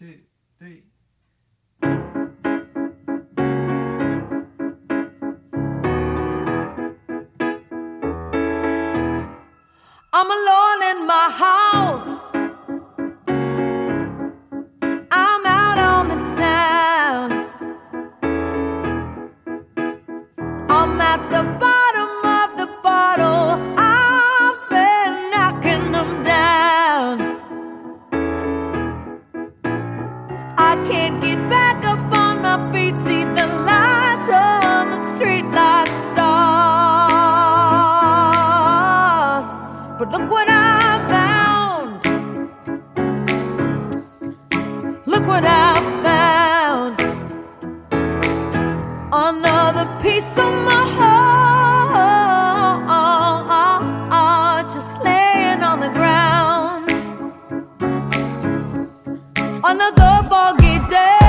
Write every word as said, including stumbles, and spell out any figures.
two, three. I'm alone in my house. I'm out on the town. I'm at the bottom of the bottle. I've been knocking them down. I can't get back up on my feet. See the lights on the street like stars. But look what I found. Look what I found. Another piece of my heart, just laying on the ground. Another boggy day.